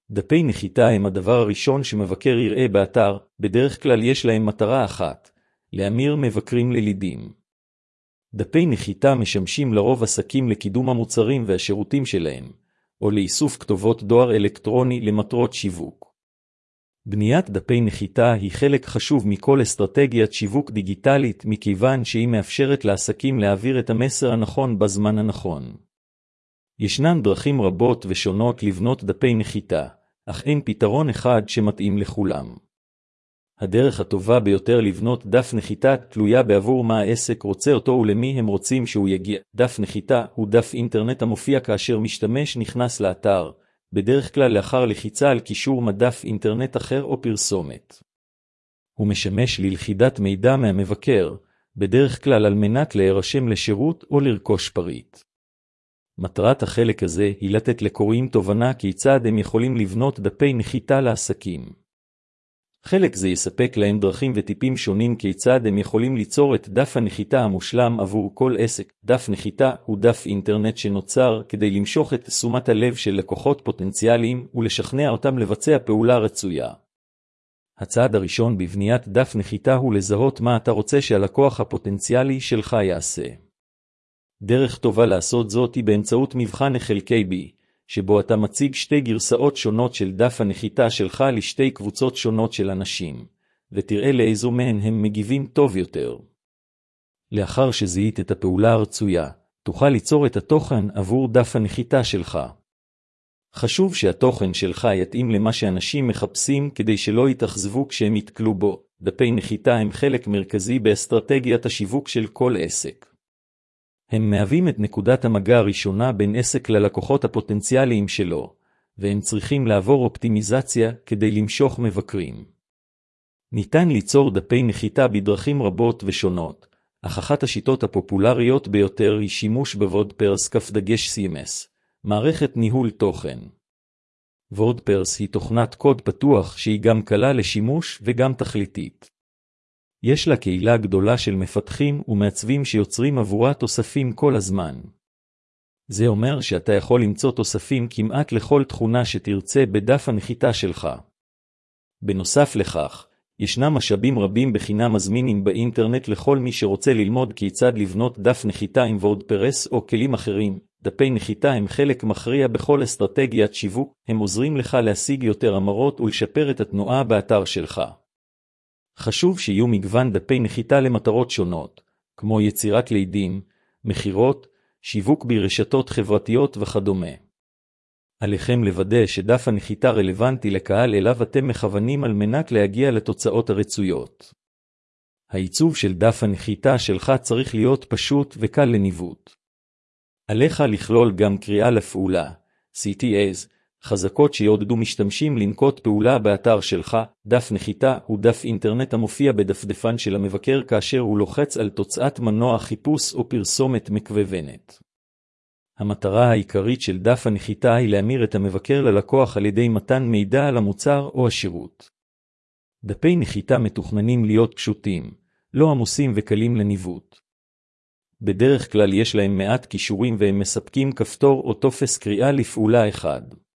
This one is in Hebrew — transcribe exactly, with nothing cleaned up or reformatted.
דפי נחיתה הם הדבר הראשון שמבקר יראה באתר, בדרך כלל יש להם מטרה אחת, להמיר מבקרים ללידים. דפי נחיתה משמשים לרוב עסקים לקידום המוצרים והשירותים שלהם, או לאיסוף כתובות דואר אלקטרוני למטרות שיווק. בניית דפי נחיתה היא חלק חשוב מכל אסטרטגיית שיווק דיגיטלית מכיוון שהיא מאפשרת לעסקים להעביר את המסר הנכון בזמן הנכון. ישנן דרכים רבות ושונות לבנות דפי נחיתה, אך אין פתרון אחד שמתאים לכולם. הדרך הטובה ביותר לבנות דף נחיתה תלויה בעבור מה העסק רוצה אותו ולמי הם רוצים שהוא יגיע. דף נחיתה הוא דף אינטרנט המופיע כאשר משתמש נכנס לאתר, בדרך כלל לאחר לחיצה על קישור מדף אינטרנט אחר או פרסומת. הוא משמש ללכידת מידע מהמבקר, בדרך כלל על מנת להירשם לשירות או לרכוש פריט. מטרת החלק הזה היא לתת לקוראים תובנה כיצד הם יכולים לבנות דפי נחיתה לעסקים. חלק זה יספק להם דרכים וטיפים שונים כיצד הם יכולים ליצור את דף הנחיתה המושלם עבור כל עסק. דף נחיתה הוא דף אינטרנט שנוצר כדי למשוך את תשומת הלב של לקוחות פוטנציאליים ולשכנע אותם לבצע פעולה רצויה. הצעד הראשון בבניית דף נחיתה הוא לזהות מה אתה רוצה שהלקוח הפוטנציאלי שלך יעשה. דרך טובה לעשות זאת היא באמצעות מבחן חלקי בי, שבו אתה מציג שתי גרסאות שונות של דף הנחיתה שלך לשתי קבוצות שונות של אנשים, ותראה לאיזו מהן הם מגיבים טוב יותר. לאחר שזיהית את הפעולה הרצויה, תוכל ליצור את התוכן עבור דף הנחיתה שלך. חשוב שהתוכן שלך יתאים למה שאנשים מחפשים כדי שלא יתאכזבו כשהם יתקלו בו. דפי נחיתה הם חלק מרכזי באסטרטגיית השיווק של כל עסק. הם מהווים את נקודת המגע הראשונה בין עסק ללקוחות הפוטנציאליים שלו, והם צריכים לעבור אופטימיזציה כדי למשוך מבקרים. ניתן ליצור דפי נחיתה בדרכים רבות ושונות, אך אחת השיטות הפופולריות ביותר היא שימוש בוורדפרס כף דגש סי אם אס, מערכת ניהול תוכן. וורדפרס היא תוכנת קוד פתוח שהיא גם קלה לשימוש וגם תכליתית. יש לה קהילה גדולה של מפתחים ומעצבים שיוצרים עבורה תוספים כל הזמן. זה אומר שאתה יכול למצוא תוספים כמעט לכל תכונה שתרצה בדף הנחיתה שלך. בנוסף לכך, ישנם משאבים רבים בחינם מזמינים באינטרנט לכל מי שרוצה ללמוד כיצד לבנות דף נחיתה עם וורדפרס או כלים אחרים. דפי נחיתה הם חלק מכריע בכל אסטרטגיית שיווק, הם עוזרים לך להשיג יותר המרות ולשפר את התנועה באתר שלך. חשוב שיהיו מגוון דפי נחיתה למטרות שונות, כמו יצירת לידים, מחירות, שיווק ברשתות חברתיות וכדומה. עליכם לוודא שדף הנחיתה רלוונטי לקהל אליו אתם מכוונים על מנת להגיע לתוצאות הרצויות. העיצוב של דף הנחיתה שלך צריך להיות פשוט וקל לניווט. עליך לכלול גם קריאה לפעולה, סי טי איז, חזקות שיעודדו משתמשים לנקוט פעולה באתר שלך. דף נחיתה הוא דף אינטרנט המופיע בדפדפן של המבקר כאשר הוא לוחץ על תוצאת מנוע חיפוש או פרסומת מקוונת. המטרה העיקרית של דף הנחיתה היא להמיר את המבקר ללקוח על ידי מתן מידע על המוצר או השירות. דפי נחיתה מתוכננים להיות פשוטים, לא עמוסים וקלים לניווט. בדרך כלל יש להם מעט קישורים והם מספקים כפתור או טופס קריאה לפעולה אחד.